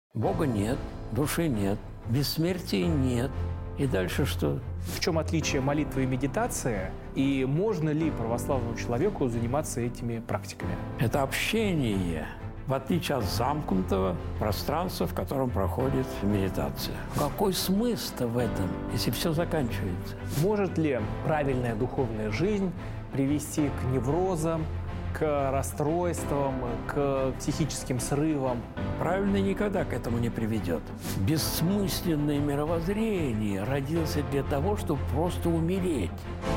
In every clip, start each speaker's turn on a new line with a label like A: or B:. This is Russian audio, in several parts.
A: Бога нет, души нет, бессмертия нет. И дальше что?
B: В чем отличие молитвы и медитации? И можно ли православному человеку заниматься этими практиками?
A: Это общение, в отличие от замкнутого пространства, в котором проходит медитация. Какой смысл в этом, если все заканчивается?
B: Может ли правильная духовная жизнь привести к неврозам, к расстройствам, к психическим срывам?
A: Правильно никогда к этому не приведет. Бессмысленное мировоззрение родилось для того, чтобы просто умереть.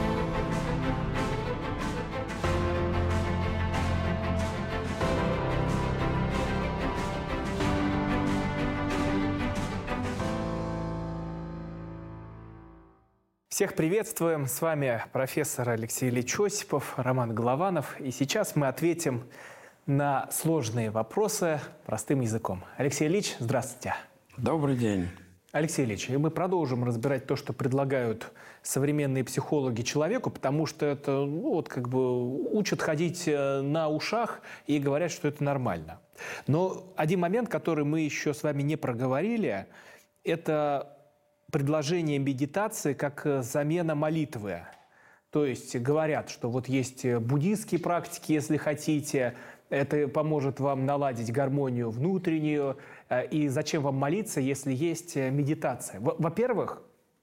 B: Всех приветствуем! С вами профессор Алексей Ильич Осипов, Роман Голованов. И сейчас мы ответим на сложные вопросы простым языком. Алексей Ильич, здравствуйте.
A: Добрый день.
B: Алексей Ильич, и мы продолжим разбирать то, что предлагают современные психологи человеку, потому что это учат ходить на ушах и говорят, что это нормально. Но один момент, который мы еще с вами не проговорили, это предложение медитации как замена молитвы. То есть говорят, что вот есть буддийские практики, если хотите, это поможет вам наладить гармонию внутреннюю. И зачем вам молиться, если есть медитация? Во-первых,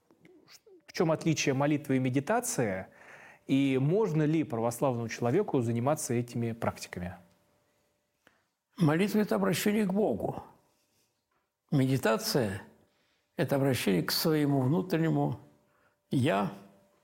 B: в чем отличие молитвы и медитации? И можно ли православному человеку заниматься этими практиками?
A: Молитва – это обращение к Богу. Медитация – это обращение к своему внутреннему «я»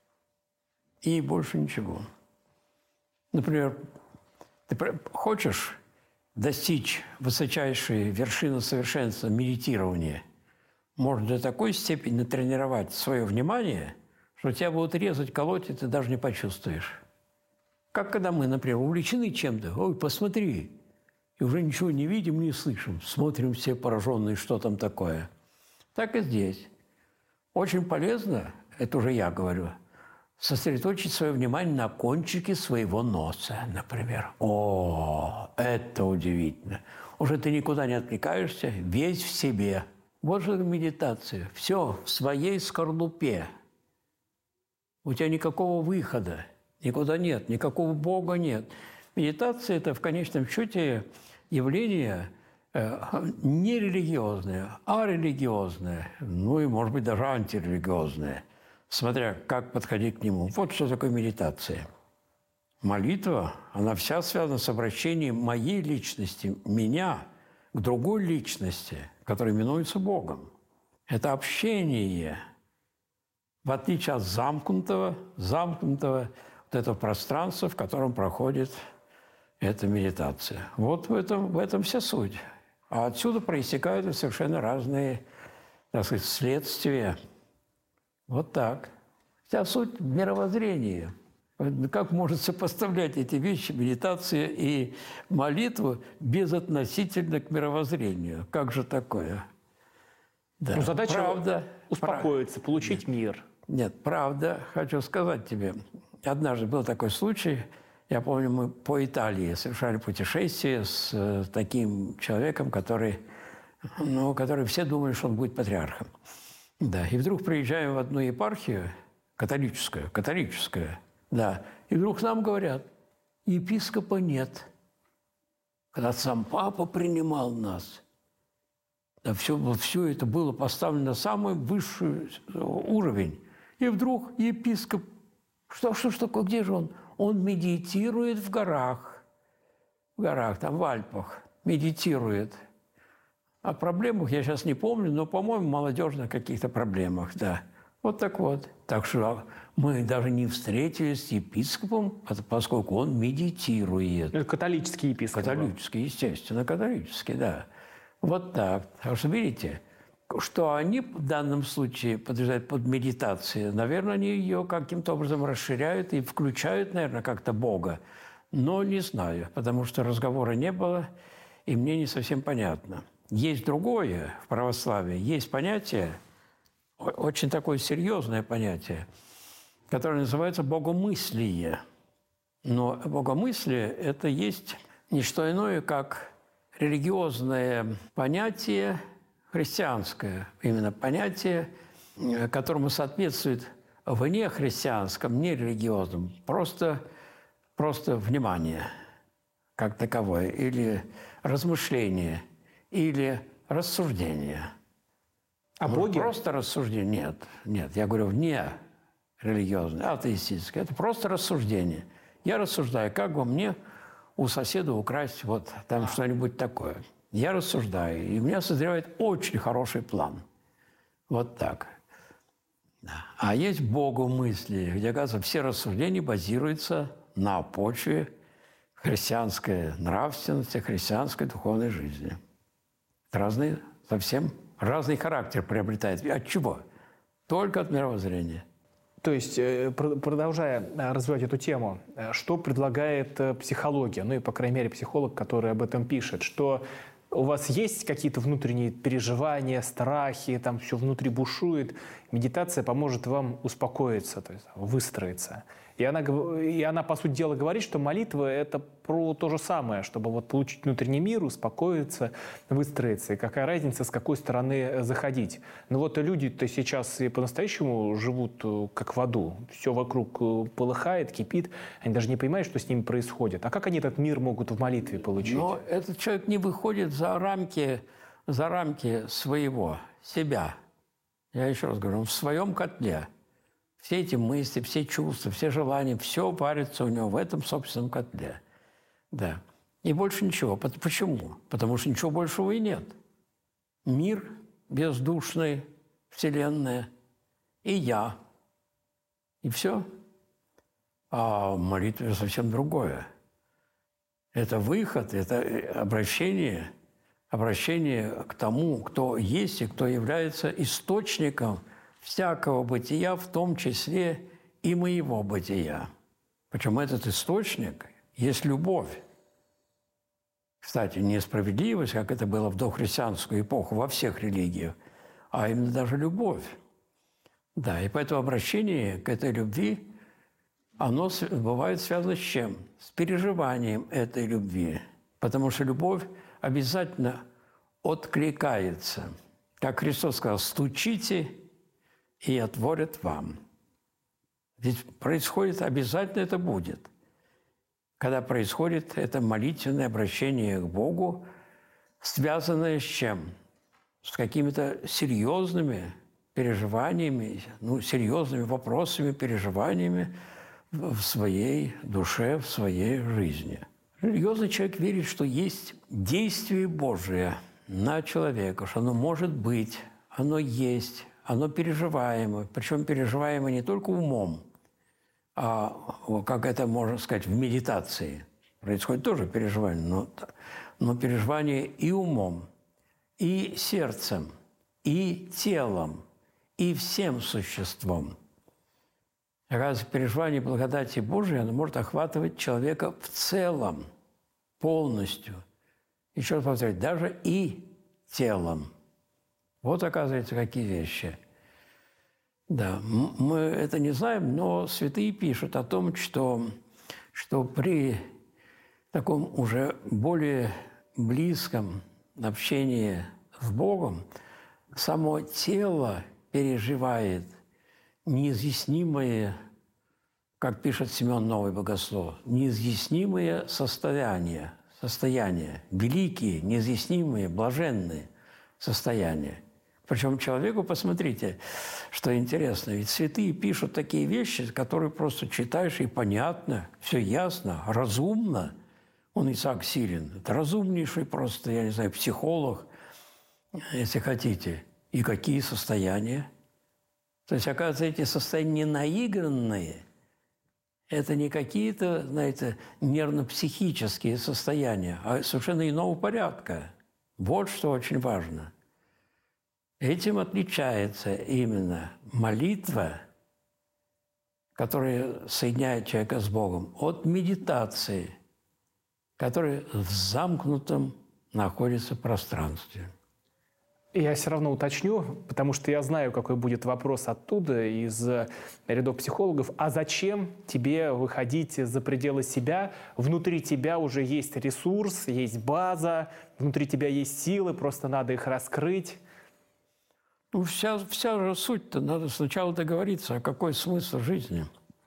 A: и больше ничего. Например, ты хочешь достичь высочайшей вершины совершенства медитирования, можно до такой степени натренировать свое внимание, что тебя будут резать, колоть, и ты даже не почувствуешь. Как когда мы, например, увлечены чем-то, ой, посмотри, и уже ничего не видим, не слышим, смотрим все пораженные, что там такое. Так и здесь. Очень полезно, это уже я говорю, сосредоточить свое внимание на кончике своего носа, например. О, это удивительно. Уже ты никуда не отвлекаешься, весь в себе. Вот же медитация. Все в своей скорлупе. У тебя никакого выхода, никуда нет, никакого Бога нет. Медитация – это в конечном счете явление не религиозное, а религиозное, ну и, может быть, даже антирелигиозное, смотря как подходить к нему. Вот что такое медитация. Молитва, она вся связана с обращением моей личности, меня, к другой личности, которая именуется Богом. Это общение, в отличие от замкнутого вот этого пространства, в котором проходит эта медитация. Вот в этом вся суть. А отсюда проистекают совершенно разные, так сказать, следствия. Вот так. Вся суть мировоззрения. Как может сопоставлять эти вещи, медитация и молитву, безотносительно к мировоззрению? Как же такое? Да.
B: Ну, задача
A: правда,
B: успокоиться, получить мир.
A: Нет, правда, хочу сказать тебе. Однажды был такой случай. Я помню, мы по Италии совершали путешествие с таким человеком, который все думали, что он будет патриархом. Да, и вдруг приезжаем в одну епархию, католическую, да, и вдруг нам говорят, епископа нет. Когда сам папа принимал нас, да, все это было поставлено на самый высший уровень. И вдруг епископ, что такое, где же он? Он медитирует в горах, там, в Альпах, медитирует. О проблемах я сейчас не помню, но, по-моему, молодежных каких-то проблемах, да. Вот так вот. Так что мы даже не встретились с епископом, поскольку он медитирует.
B: Это католический епископ.
A: Католический, естественно, католический, да. Вот так. Так что, видите, что они в данном случае подразумевают под медитацией, наверное, они ее каким-то образом расширяют и включают, наверное, как-то Бога. Но не знаю, потому что разговора не было, и мне не совсем понятно. Есть другое в православии, есть понятие, очень такое серьезное понятие, которое называется богомыслие. Но богомыслие – это есть не что иное, как религиозное понятие, христианское именно понятие, которому соответствует вне христианском, не религиозном, просто внимание как таковое, или размышление, или рассуждение.
B: А Боге?
A: Просто рассуждение. Нет, я говорю вне религиозное, атеистическое. Это просто рассуждение. Я рассуждаю, как бы мне у соседа украсть вот там что-нибудь такое. Я рассуждаю, и у меня созревает очень хороший план. Вот так. А есть Богу мысли, где, оказывается, все рассуждения базируются на почве христианской нравственности, христианской духовной жизни. Разные, совсем разный характер приобретает. От чего? Только от мировоззрения.
B: То есть, продолжая развивать эту тему, что предлагает психология, ну и, по крайней мере, психолог, который об этом пишет, что у вас есть какие-то внутренние переживания, страхи, там все внутри бушует, медитация поможет вам успокоиться, то есть выстроиться. И она, по сути дела, говорит, что молитва – это про то же самое, чтобы вот получить внутренний мир, успокоиться, выстроиться. И какая разница, с какой стороны заходить. Но вот люди-то сейчас и по-настоящему живут как в аду. Все вокруг полыхает, кипит. Они даже не понимают, что с ними происходит. А как они этот мир могут в молитве получить?
A: Но этот человек не выходит за рамки своего, себя. Я еще раз говорю, он в своем котле. Все эти мысли, все чувства, все желания, все варится у него в этом собственном котле. Да. И больше ничего. Почему? Потому что ничего большего и нет. Мир бездушный, Вселенная, и я. И все. А молитва совсем другое. Это выход, это обращение к тому, кто есть и кто является источником всякого бытия, в том числе и моего бытия. Причем этот источник есть любовь. Кстати, не справедливость, как это было в дохристианскую эпоху во всех религиях, а именно даже любовь. Да, и поэтому обращение к этой любви, оно бывает связано с чем? С переживанием этой любви. Потому что любовь обязательно откликается. Как Христос сказал, стучите, и отворят вам. Ведь происходит, обязательно это будет. Когда происходит это молитвенное обращение к Богу, связанное с чем? С какими-то серьезными переживаниями, серьезными вопросами, переживаниями в своей душе, в своей жизни. Религиозный человек верит, что есть действие Божие на человека, что оно может быть, оно есть, оно переживаемо, причем переживаемо не только умом, а, как это можно сказать, в медитации. Происходит тоже переживание, но переживание и умом, и сердцем, и телом, и всем существом. Оказывается, переживание благодати Божией, оно может охватывать человека в целом, полностью. Еще раз повторяю, даже и телом. Вот, оказывается, какие вещи. Да, мы это не знаем, но святые пишут о том, что при таком уже более близком общении с Богом само тело переживает неизъяснимые, как пишет Симеон Новый Богослов, неизъяснимые состояния, великие, неизъяснимые, блаженные состояния. Причем человеку, посмотрите, что интересно, ведь святые пишут такие вещи, которые просто читаешь, и понятно, все ясно, разумно. Он Исаак Сирин, это разумнейший просто, я не знаю, психолог, если хотите. И какие состояния? То есть, оказывается, эти состояния не наигранные, это не какие-то, знаете, нервно-психические состояния, а совершенно иного порядка. Вот что очень важно. Этим отличается именно молитва, которая соединяет человека с Богом, от медитации, которая в замкнутом находится пространстве.
B: Я все равно уточню, потому что я знаю, какой будет вопрос оттуда, из рядов психологов. А зачем тебе выходить за пределы себя? Внутри тебя уже есть ресурс, есть база, внутри тебя есть силы, просто надо их раскрыть.
A: Ну, вся же суть-то, надо сначала договориться, а какой смысл жизни.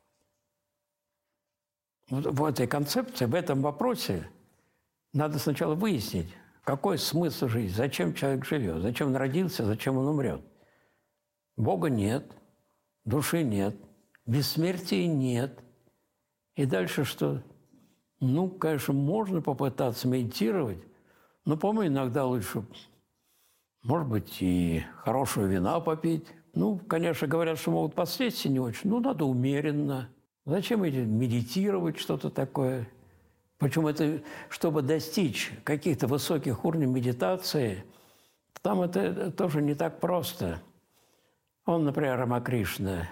A: Вот в этой концепции, в этом вопросе надо сначала выяснить, какой смысл жизни, зачем человек живет, зачем он родился, зачем он умрет. Бога нет, души нет, бессмертия нет. И дальше что? Ну, конечно, можно попытаться медитировать, но, по-моему, иногда лучше, может быть, и хорошего вина попить. Ну, конечно, говорят, что могут последствия не очень. Ну, надо умеренно. Зачем медитировать, что-то такое? Причем это, чтобы достичь каких-то высоких уровней медитации, там это тоже не так просто. Он, например, Рамакришна,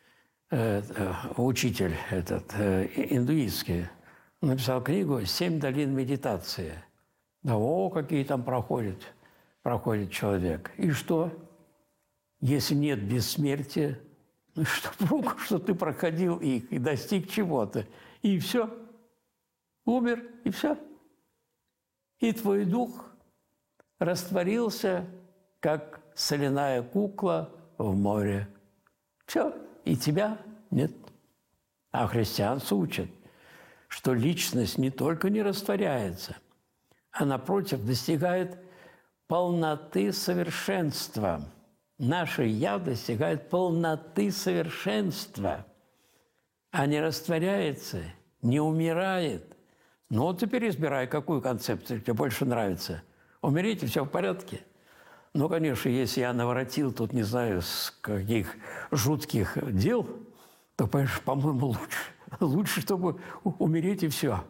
A: учитель индуистский, написал книгу «7 долин медитации». Да, какие там проходит человек. И что? Если нет бессмертия, ну что ты проходил их и достиг чего-то, и все. Умер, и все. И твой дух растворился, как соляная кукла в море. Все, и тебя нет. А христианцы учат, что личность не только не растворяется, а, напротив, достигает полноты совершенства. Наше «я» достигает полноты совершенства, а не растворяется, не умирает. Ну вот теперь избирай, какую концепцию тебе больше нравится. Умереть, и все в порядке. Ну, конечно, если я наворотил тут, не знаю, с каких жутких дел, то, по-моему, лучше, чтобы умереть, и все.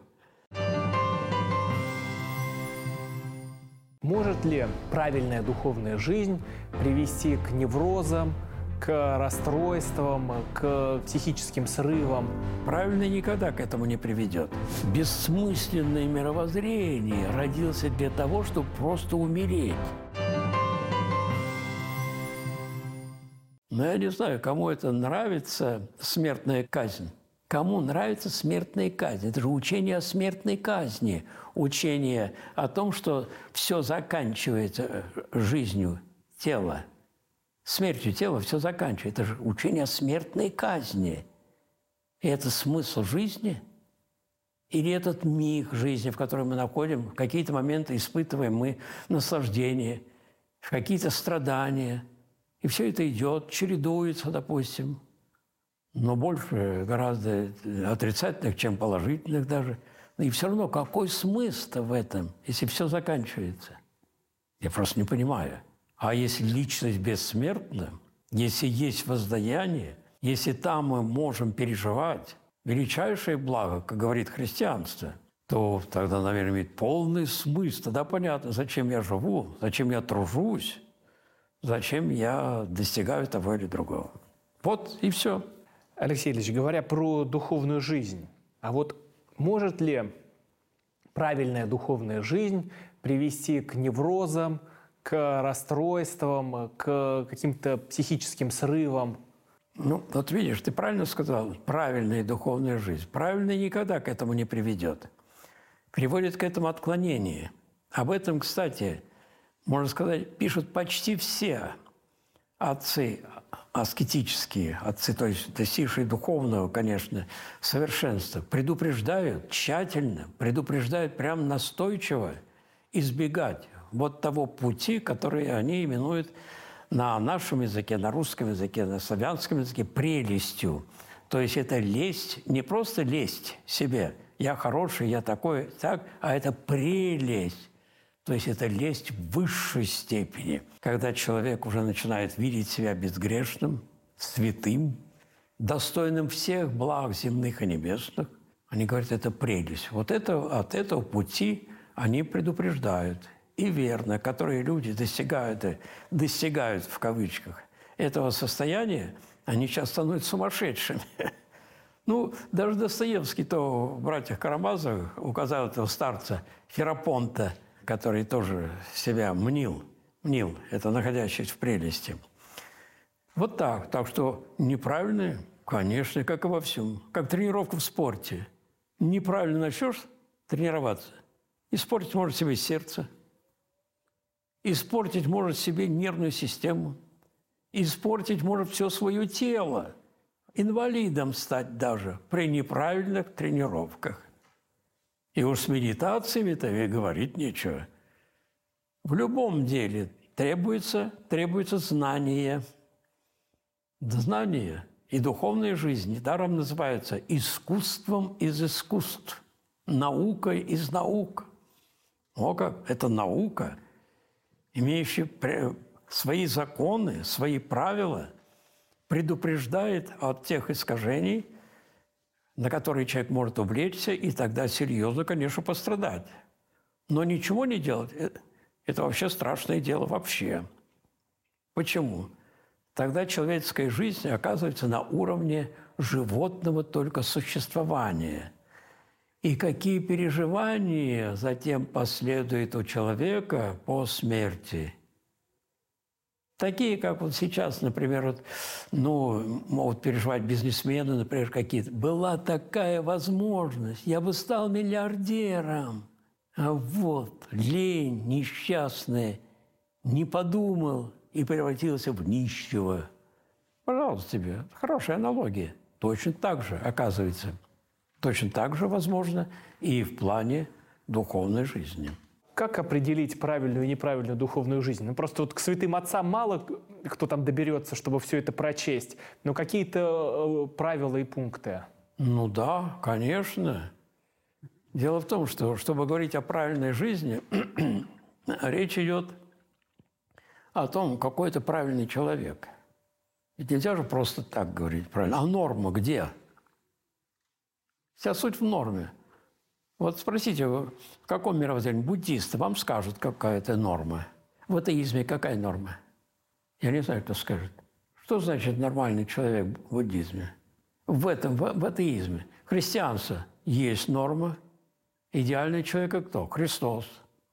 B: Может ли правильная духовная жизнь привести к неврозам, к расстройствам, к психическим срывам?
A: Правильно никогда к этому не приведет. Бессмысленное мировоззрение родился для того, чтобы просто умереть. Но я не знаю, кому это нравится, смертная казнь. Кому нравится смертная казнь? Это же учение о смертной казни. Учение о том, что все заканчивается жизнью тела. Смертью тела все заканчивается. Это же учение о смертной казни. И это смысл жизни? Или этот миг жизни, в котором мы находим, в какие-то моменты испытываем мы наслаждение, какие-то страдания. И все это идет, чередуется, допустим. Но больше гораздо отрицательных, чем положительных даже. И все равно какой смысл в этом, если все заканчивается? Я просто не понимаю. А если личность бессмертна, если есть воздаяние, если там мы можем переживать величайшее благо, как говорит христианство, то тогда, наверное, имеет полный смысл. Тогда понятно, зачем я живу, зачем я тружусь, зачем я достигаю того или другого. Вот и все.
B: Алексей Ильич, говоря про духовную жизнь, а вот может ли правильная духовная жизнь привести к неврозам, к расстройствам, к каким-то психическим срывам?
A: Ну, вот видишь, ты правильно сказал, правильная духовная жизнь. Правильная никогда к этому не приведет. Приводит к этому отклонение. Об этом, кстати, можно сказать, пишут почти все отцы аскетические, отцы, то есть достигшие духовного, конечно, совершенства, предупреждают тщательно, предупреждают прям настойчиво избегать вот того пути, который они именуют на нашем языке, на русском языке, на славянском языке прелестью. То есть это лесть, не просто лесть себе, я хороший, я такой, так, а это прелесть. То есть это лесть в высшей степени, когда человек уже начинает видеть себя безгрешным, святым, достойным всех благ земных и небесных. Они говорят, это прелесть. Вот это, от этого пути они предупреждают. И верно, которые люди достигают в кавычках этого состояния, они сейчас становятся сумасшедшими. Ну, даже Достоевский-то в «Братьях Карамазовых» указал этого старца Ферапонта, который тоже себя мнил, это находящийся в прелести. Вот так. Так что неправильно, конечно, как и во всем. Как тренировка в спорте. Неправильно начнешь тренироваться, испортить может себе сердце, испортить может себе нервную систему, испортить может все свое тело, инвалидом стать даже при неправильных тренировках. И уж с медитациями-то и говорить нечего. В любом деле требуется знание. Знание и духовная жизнь недаром называются искусством из искусств, наукой из наук. О как! Это наука, имеющая свои законы, свои правила, предупреждает от тех искажений, на которые человек может увлечься, и тогда серьезно, конечно, пострадать. Но ничего не делать – это вообще страшное дело вообще. Почему? Тогда человеческая жизнь оказывается на уровне животного только существования. И какие переживания затем последуют у человека по смерти. Такие, как вот сейчас, например, могут переживать бизнесмены, например, какие-то. Была такая возможность, я бы стал миллиардером. А вот лень несчастная, не подумал и превратился в нищего. Пожалуйста тебе, хорошая аналогия. Точно так же, оказывается. Точно так же возможно и в плане духовной жизни.
B: Как определить правильную и неправильную духовную жизнь? Ну, просто вот к святым отцам мало кто там доберется, чтобы все это прочесть, но какие-то правила и пункты.
A: Ну да, конечно. Дело в том, что, чтобы говорить о правильной жизни, речь идет о том, какой это правильный человек. Ведь нельзя же просто так говорить правильно. А норма где? Вся суть в норме. Вот спросите, в каком мировоззрении буддисты вам скажут, какая это норма? В атеизме какая норма? Я не знаю, кто скажет. Что значит нормальный человек в буддизме? В атеизме. Христианство есть норма. Идеальный человек кто? Христос.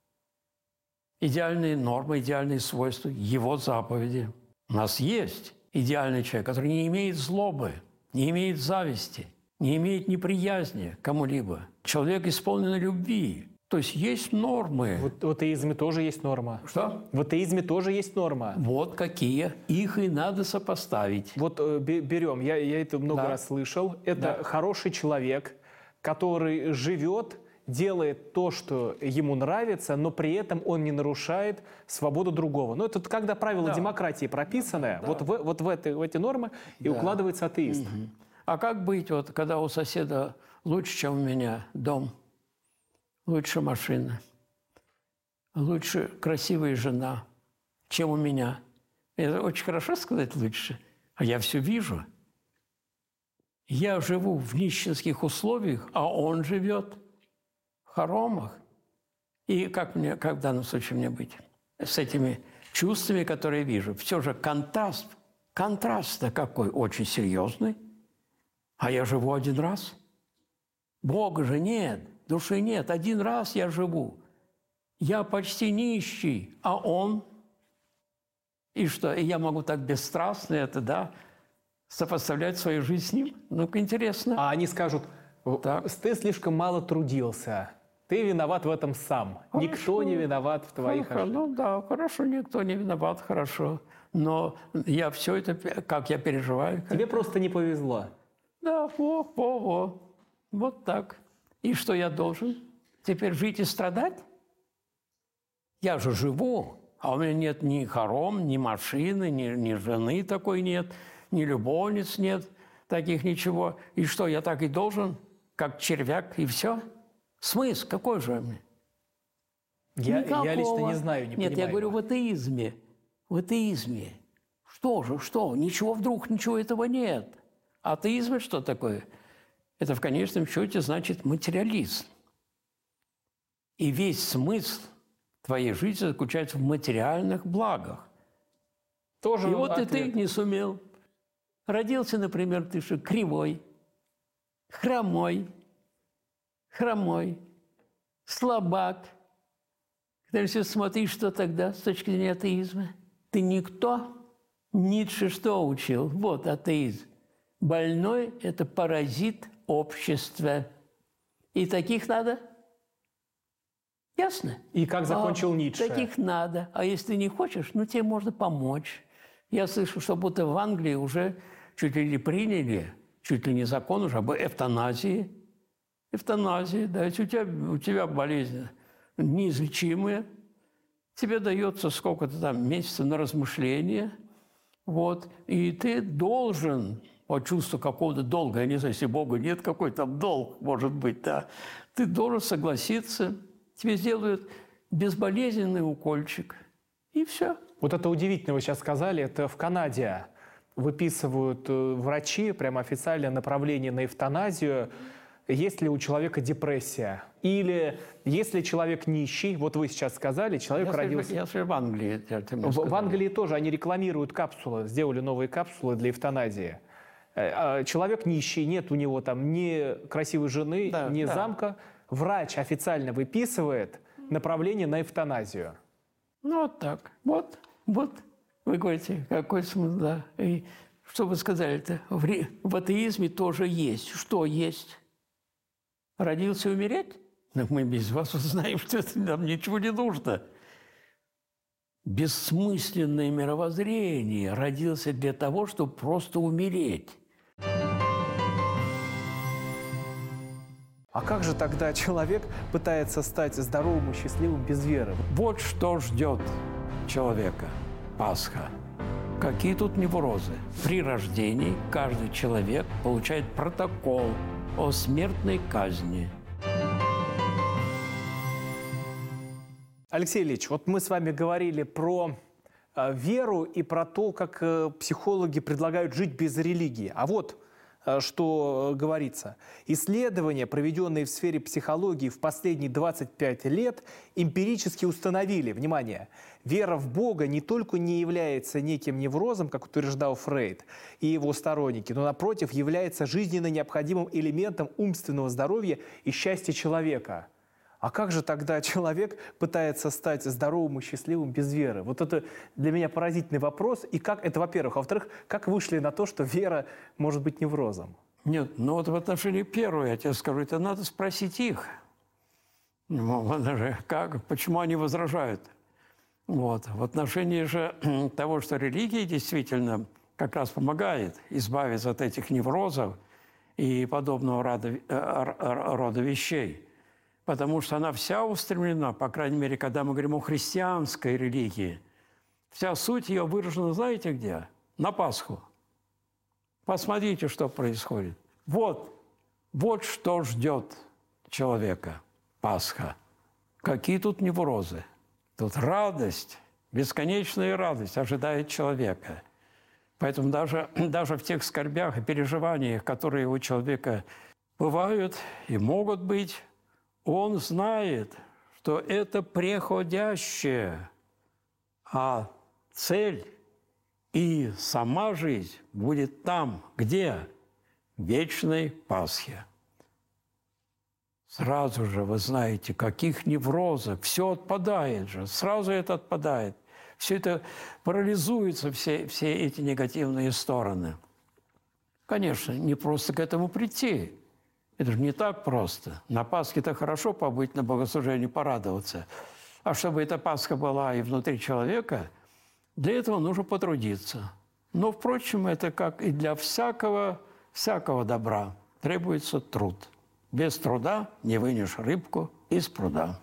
A: Идеальные нормы, идеальные свойства, Его заповеди. У нас есть идеальный человек, который не имеет злобы, не имеет зависти, не имеет неприязни к кому-либо. Человек исполненный любви. То есть нормы.
B: Вот в атеизме тоже есть норма.
A: Что?
B: В атеизме тоже есть норма.
A: Вот какие. Их и надо сопоставить.
B: Вот берем, я это много раз слышал. Это хороший человек, который живет, делает то, что ему нравится, но при этом он не нарушает свободу другого. Ну, это когда правила демократии прописаны, вот в эти нормы и укладывается атеист.
A: Угу. А как быть, вот, когда у соседа лучше, чем у меня, дом, лучше машина, лучше красивая жена, чем у меня? Это очень хорошо сказать лучше, а я все вижу. Я живу в нищенских условиях, а он живет в хоромах. И как в данном случае мне быть? С этими чувствами, которые вижу. Все же контраст-то какой очень серьезный. А я живу один раз. Бога же нет, души нет. Один раз я живу. Я почти нищий, а он... И что? И я могу так бесстрастно сопоставлять свою жизнь с ним? Ну-ка, интересно.
B: А они скажут, ты слишком мало трудился. Ты виноват в этом сам. Хорошо. Никто не виноват в твоих ошибках. Ну да, хорошо, никто не виноват, хорошо. Но я все это, как я переживаю. Тебе просто не повезло.
A: Да, вот так. И что я должен? Теперь жить и страдать? Я же живу, а у меня нет ни хором, ни машины, ни жены такой нет, ни любовниц нет, таких ничего. И что, я так и должен, как червяк, и все? Смысл какой же мне?
B: Я лично не знаю, не понимаю.
A: Нет, я говорю в атеизме. В атеизме. Что же, что? Ничего этого нет. Атеизм – что такое? Это в конечном счете значит материализм. И весь смысл твоей жизни заключается в материальных благах.
B: Тоже
A: и вот ответ. И ты не сумел. Родился, например, ты что, кривой, хромой, слабак. Когда все смотришь, что тогда с точки зрения атеизма? Ты никто. Ницше что учил? Вот атеизм. Больной – это паразит общества. И таких надо. Ясно?
B: И как закончил Ницше?
A: Таких надо. А если ты не хочешь, тебе можно помочь. Я слышу, что будто в Англии уже чуть ли не приняли, чуть ли не закон уже об эвтаназии. Эвтаназии, да, если у тебя болезнь неизлечимая, тебе дается сколько-то там месяцев на размышление, вот, и ты должен по чувству какого-то долга, я не знаю, если Бога нет, какой там долг может быть, да, ты должен согласиться, тебе сделают безболезненный укольчик, и все.
B: Вот это удивительно, вы сейчас сказали, это в Канаде выписывают врачи прямо официальное направление на эвтаназию, есть ли у человека депрессия. Или если человек нищий, вот вы сейчас сказали, человек родился...
A: Я в Англии.
B: В Англии тоже они рекламируют капсулы, сделали новые капсулы для эвтаназии. Человек нищий, нет у него там ни красивой жены, ни замка. Врач официально выписывает направление на эвтаназию.
A: Ну, вот так. Вот. Вы говорите, какой смысл, да. И что вы сказали-то? В атеизме тоже есть. Что есть? Родился умереть? Но мы без вас узнаем, что это нам ничего не нужно. Бессмысленное мировоззрение родился для того, чтобы просто умереть.
B: А как же тогда человек пытается стать здоровым и счастливым без веры?
A: Вот что ждет человека Пасха. Какие тут неврозы? При рождении каждый человек получает протокол о смертной казни.
B: Алексей Ильич, вот мы с вами говорили про веру и про то, как психологи предлагают жить без религии. А вот что говорится. Исследования, проведенные в сфере психологии в последние 25 лет, эмпирически установили, внимание, вера в Бога не только не является неким неврозом, как утверждал Фрейд и его сторонники, но, напротив, является жизненно необходимым элементом умственного здоровья и счастья человека. А как же тогда человек пытается стать здоровым и счастливым без веры? Вот это для меня поразительный вопрос. И как это, во-первых. А во-вторых, как вышли на то, что вера может быть неврозом?
A: Нет, ну вот в отношении первого, я тебе скажу, это надо спросить их. Почему они возражают? Вот. В отношении же того, что религия действительно как раз помогает избавиться от этих неврозов и подобного рода вещей. Потому что она вся устремлена, по крайней мере, когда мы говорим о христианской религии, вся суть ее выражена, знаете где? На Пасху. Посмотрите, что происходит. Вот что ждет человека Пасха. Какие тут неврозы? Тут радость, бесконечная радость ожидает человека. Поэтому даже в тех скорбях и переживаниях, которые у человека бывают и могут быть, он знает, что это преходящее, а цель и сама жизнь будет там, где? В вечной Пасхе. Сразу же, вы знаете, каких неврозов, все отпадает же, сразу это отпадает. Все это парализуется, все эти негативные стороны. Конечно, не просто к этому прийти. Это же не так просто. На Пасхе-то хорошо побыть на богослужении, порадоваться. А чтобы эта Пасха была и внутри человека, для этого нужно потрудиться. Но, впрочем, это как и для всякого добра. Требуется труд. Без труда не вынешь рыбку из пруда.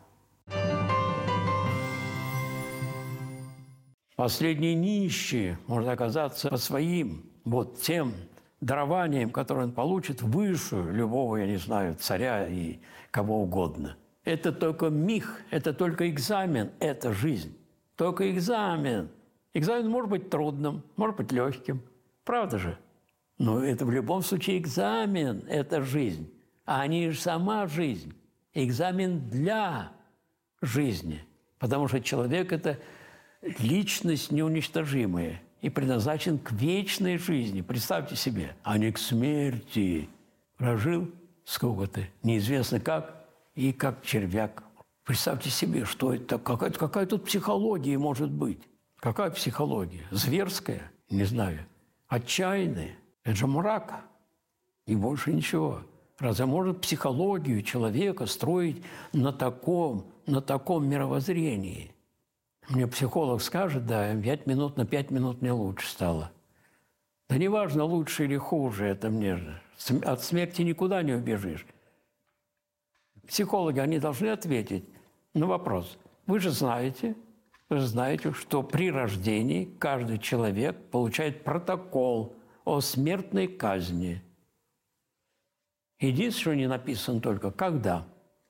A: Последний нищий может оказаться по своим тем дарованием, которое он получит, выше любого, я не знаю, царя и кого угодно. Это только миг, это только экзамен, это жизнь. Только экзамен. Экзамен может быть трудным, может быть легким. Правда же? Но это в любом случае экзамен, это жизнь. А не сама жизнь. Экзамен для жизни. Потому что человек – это личность неуничтожимая и предназначен к вечной жизни. Представьте себе, а не к смерти. Прожил сколько-то, неизвестно как, и как червяк. Представьте себе, что это, какая тут психология может быть. Какая психология? Зверская? Не знаю. Отчаянная? Это же мрак. И больше ничего. Разве может психологию человека строить на таком мировоззрении? Мне психолог скажет, да, 5 минут на 5 минут мне лучше стало. Да неважно, лучше или хуже, это мне же. От смерти никуда не убежишь. Психологи, они должны ответить на вопрос. Вы же знаете, что при рождении каждый человек получает протокол о смертной казни. Единственное, что не написано только, когда,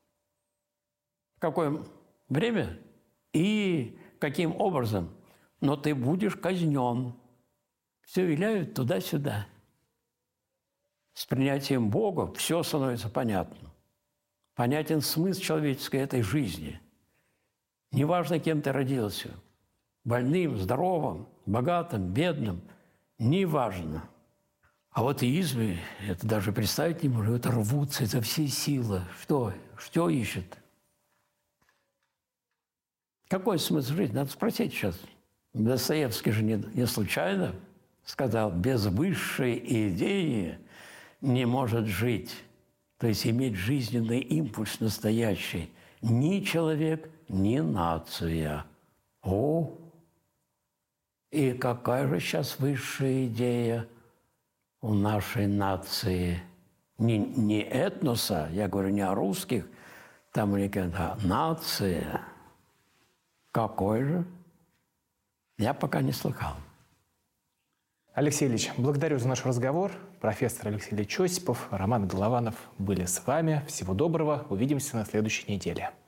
A: в какое время и каким образом. Но ты будешь казнен. Все виляют туда-сюда. С принятием Бога все становится понятным. Понятен смысл человеческой этой жизни. Неважно, кем ты родился. Больным, здоровым, богатым, бедным. Неважно. А вот атеизмы, это даже представить не могут, это рвутся, это все силы. Что ищут? Какой смысл жизни? Надо спросить сейчас. Достоевский же не случайно сказал, без высшей идеи не может жить. То есть иметь жизненный импульс настоящий. Ни человек, ни нация. О! И какая же сейчас высшая идея у нашей нации? Не этноса, я говорю не о русских, там или когда нация. Какой же? Я пока не слыхал.
B: Алексей Ильич, благодарю за наш разговор. Профессор Алексей Ильич Осипов, Роман Голованов были с вами. Всего доброго. Увидимся на следующей неделе.